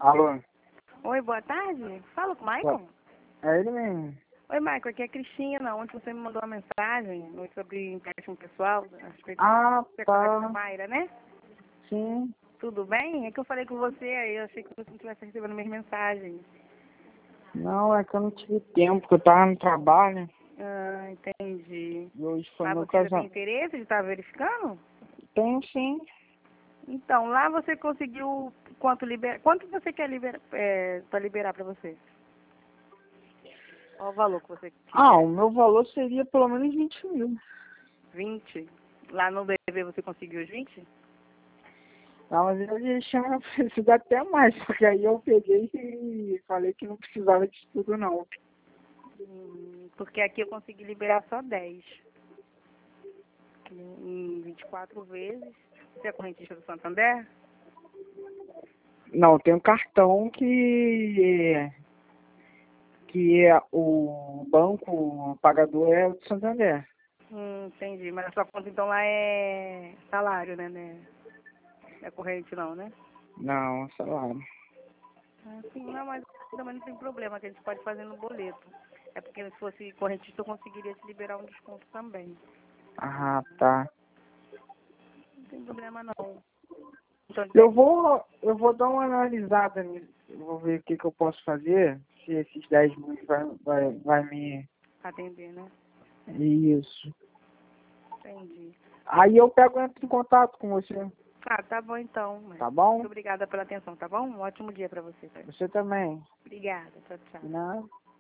Alô? Oi, boa tarde. Fala com o Maicon? É ele mesmo. Oi, Maicon, aqui é a Cristina. Ontem você me mandou uma mensagem sobre empréstimo pessoal. Acho que Ah, você conhece a tá. Mayra, né? Sim. Tudo bem? É que eu falei com você, aí eu achei que você não estivesse recebendo minhas mensagens. Não, é que eu não tive tempo, porque eu tava no trabalho. Ah, entendi. E hoje foi Mas meu você ainda tem casamento. interesse de estar verificando? Tenho sim. Então, lá você conseguiu quanto você quer para liberar para você? Qual o valor que você Ah, o quiser? meu valor seria pelo menos 20 mil. 20? Lá no BV você conseguiu os 20? Não, mas ele chama precisa até mais, porque aí eu peguei e falei que não precisava disso tudo não. Porque aqui eu consegui liberar só 10. Em 24 vezes. Você é correntista do Santander? Não, tem um cartão que é o banco o pagador é o de Santander. Entendi. Mas a sua conta então lá é salário, né? Não é corrente não, né? Não, salário. Sim, não, mas também não tem problema, que a gente pode fazer no boleto. É porque se fosse correntista eu conseguiria te liberar um desconto também. Ah, tá. Não tem problema não. Então, Eu vou dar uma analisada nisso. Eu vou ver o que, que eu posso fazer. Se esses 10 mil vai me. atender, né? Isso. Entendi. Aí eu entro em contato com você. Ah, tá bom então. Tá Muito bom? obrigada pela atenção, tá bom? Um ótimo dia pra você. Tá? Você também. Obrigada. Tchau, tchau. Não.